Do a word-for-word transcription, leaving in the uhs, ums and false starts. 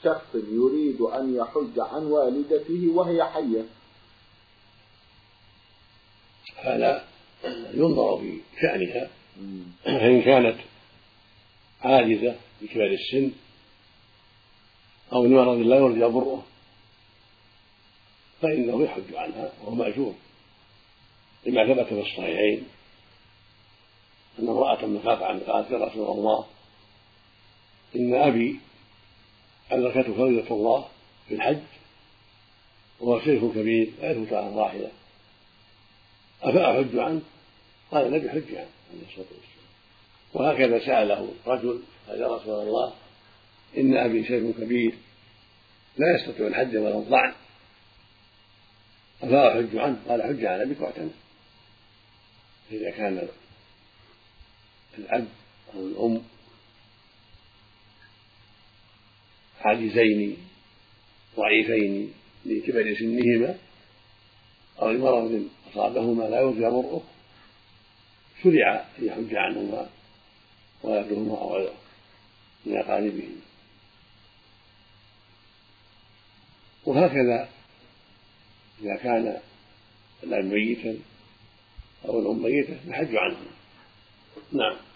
شخص يريد أن يحج عن والدته وهي حية؟ هذا ينظر في شأنها، فإن كانت عاجزة بكبر السن أو لمرض لا يرجى بره فإنه يحج عنها وهو مأجور، لما ثبت في الصحيحين أن امرأة مخافة عن قالت يا رسول الله إن أبي أدركته فريضة الله في الحج وهو شيخ كبير لا يثبت على الراحلة أفأحج عنه؟ قال النبي حج عنه عليه الصلاة والسلام. وهكذا سأله رجل قال يا رسول الله إن أبي شيخ كبير لا يستطيع الحج ولا الضعن أفأحج عنه؟ قال حج عن أبيك واعتمر. إذا كان الأب أو الأم عاجزين ضعيفين لكبر سنهما أو لمرض أصابهما لا يرجى برؤه شرع أن يحج عنهما ولدهما أو غيره من أقاربهم. وهكذا إذا كان الأب ميتا أو الأم ميتة فحج عنهما. نعم.